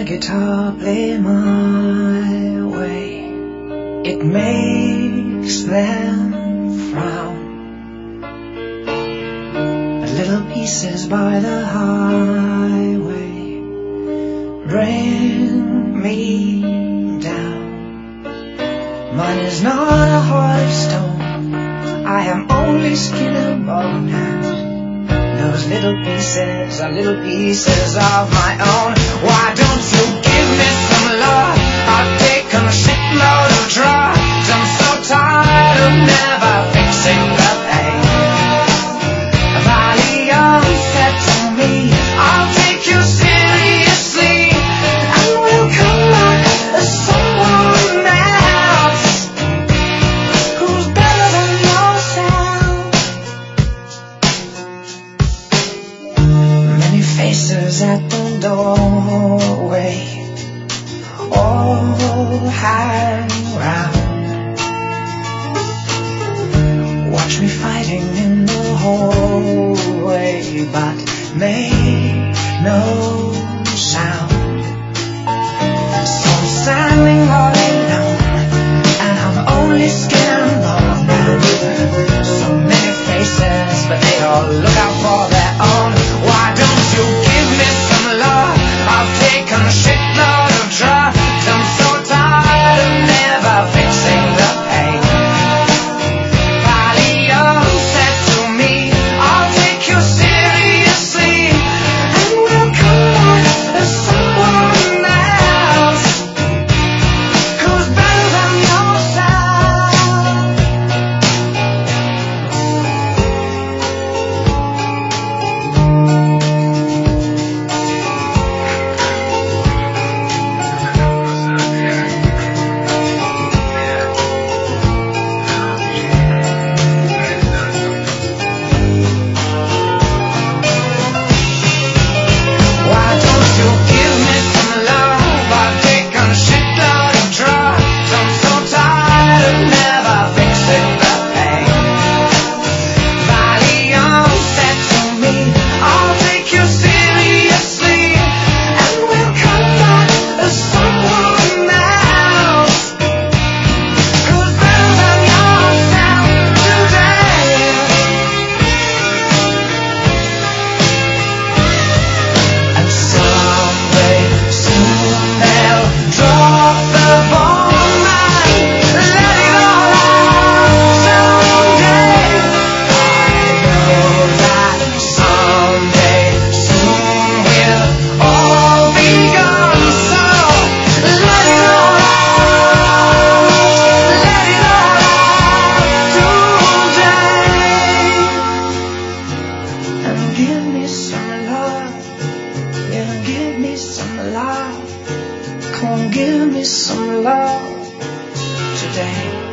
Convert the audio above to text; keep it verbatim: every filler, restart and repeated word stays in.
guitar play my way, it makes them frown. But little pieces by the highway bring me down. Mine is not a heart of stone, I am only skin and bone, and those little pieces are little pieces of my own. Why don't you give me some love? I've taken a shitload of drugs. I'm so tired of never fixing the pain. Valium said to me, I'll take you seriously, and we'll come back as someone else who's better than yourself. Many faces at the doorway all hang round. Watch me fighting in the hallway, but make no sound. So I'm standing all alone, and I'm only skin and bone. And so many faces, but they all look out for their own. Why don't you give me some love? I've taken a shitload of drugs. I'm so tired of never fixing the pain. Valium said to me, I'll take you seriously, and we'll come back as someone else who's better than yourself. Why don't you give me some love? I've taken a shitload of drugs. I'm so tired of never fixing the pain. Valium said to me, I'll take you seriously, and we'll come back as someone else who's better than yourself today. And someday, soon they'll drop the bomb and let it all out. Someday, I know that someday, soon we'll all be gone. So let it all out, let it all out today. And give me some love. Yeah, give me some love. Come on, give me some love today.